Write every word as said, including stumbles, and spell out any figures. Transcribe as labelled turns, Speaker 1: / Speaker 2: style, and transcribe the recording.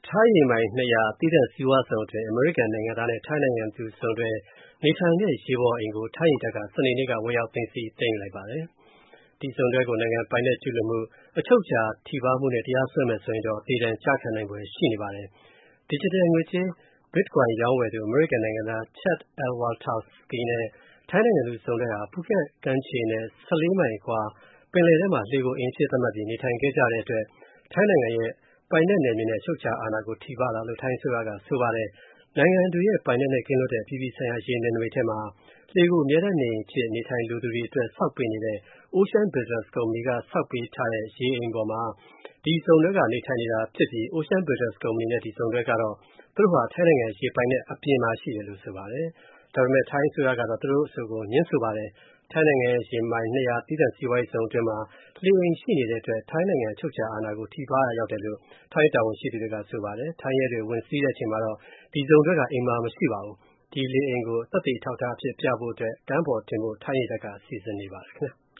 Speaker 1: ထိုင်းရေမိုင်နှစ်ရာသီးသန့်စီးပွားဇုန်အတွင်းအမေရိကန်နိုင်ငံသားနဲ့ထိုင်းနိုင်ငံသူစုံတွဲနေထိုင်တဲ့ရေပေါ်အိမ်ကိုထိုင်းရေတပ်ကစနေနေ့ကဝင်ရောက်သိမ်းဆည်းသိမ်းယူလိုက်ပါတယ်။ဒီစုံတွဲကိုနိုင်ငံပိုင်နက်ကျူးလွန်မှုအချုပ်အခြာထိပါးမှုနဲ့တရားစွဲမယ်ဆိုရင်တော့သေဒဏ်ကျခံနိုင်ဖွယ်ရှိနေပါတယ်။ Digital ငွေကြေး Bitcoin ရောင်းဝယ်သူအမေရိကန်နိုင်ငံသား Chad Eilwaltowski နဲ့ထိုင်းနိုင်ငံသူစုံတွဲဟာဖူးခက်ကမ်းခြေနဲ့၁၄မိုင်အကွာပင်လယ်ထဲမှာလှေကိုအိမ်အဖြစ်သတ်မှတ်ပြီးနေထိုင်ခဲ့ကြတဲ့အတွက်ထိုင်းနိုင်ငံရဲ့ပိုင်နက်နယ်မြေနဲ့အချုပ်အခြာအာဏာကိုထိပါးတာလို့ထိုင်းအစိုးရကဆိုပါတယ်။နိုင်ငံတွေရဲ့ပိုင်နက်နဲ့ကင်းလွတ်တဲ့အပြည်ပြည်ဆိုင်ရာရေနယ်နိမိတ်ထဲမှာလှေကိုအမြဲတမ်းနေအိမ်အဖြစ်နေထိုင်လိုသူတွေအတွက်ဆောက်ပေးနေတဲ့ Ocean Builders ကုမ္ပဏီကဆောက်ပေးထားတဲ့ရေအိမ်ပေါ်မှာဒီစုံတွဲကနေထိုင်နေတာဖြစ်ပြီး Ocean Builders ကုမ္ပဏီနဲ့ဒီစုံတွဲကတော့သူတို့ဟာထိုင်းနိုင်ငံရေပိုင်နက်အပြင်မှာရှိတယ်လို့ဆိုပါတယ်။ဒါပေမဲ့ထိုင်းအစိုးရကတော့သူတို့အဆိုကိုငြင်းဆိုပါတယ်။ထိုင်းနိုင်ငံရဲ့ရေမိုင်နှစ်ရာသီးသန့်စီးပွားရေးဇုန်အတွင်းမှာလှေအိမ်ရှိနေတဲ့အတွက်ထိုင်းနိုင်ငံအချုပ်အခြာအာဏာကိုထိပါးရာရောက်တယ်လို့ထိုင်းတာဝန်ရှိသူတွေကဆိုပါတယ်။ထိုင်းရဲတွေဝင်စီးတဲ့အချိန်မှာတော့ဒီစုံတွဲကအိမ်မှာမရှိပါဘူး။ဒီလေအိမ်ကိုသက်သေအထောက်အထားအဖြစ်ပြဖို့အတွက်ကမ်းပေါ်တင်ဖို့ထိုင်းရေတပ်ကစီစဉ်နေပါတယ်ခင်ဗျာ။